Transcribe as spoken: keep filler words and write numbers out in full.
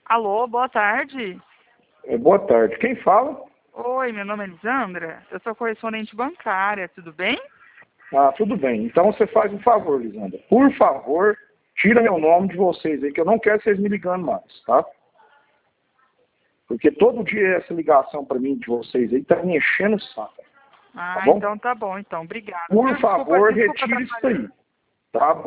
Alô, boa tarde. É, boa tarde. Quem fala? Oi, meu nome é Lisandra. Eu sou correspondente bancária, tudo bem? Ah, tudo bem. Então você faz um favor, Lisandra. Por favor, tira meu nome de vocês aí, que eu não quero vocês me ligando mais, tá? Porque todo dia essa ligação para mim de vocês aí tá me enchendo o saco. Ah, Tá bom? então tá bom, então. Obrigada. Por Desculpa, favor, desculpa retire isso atrapalhar. aí. Tá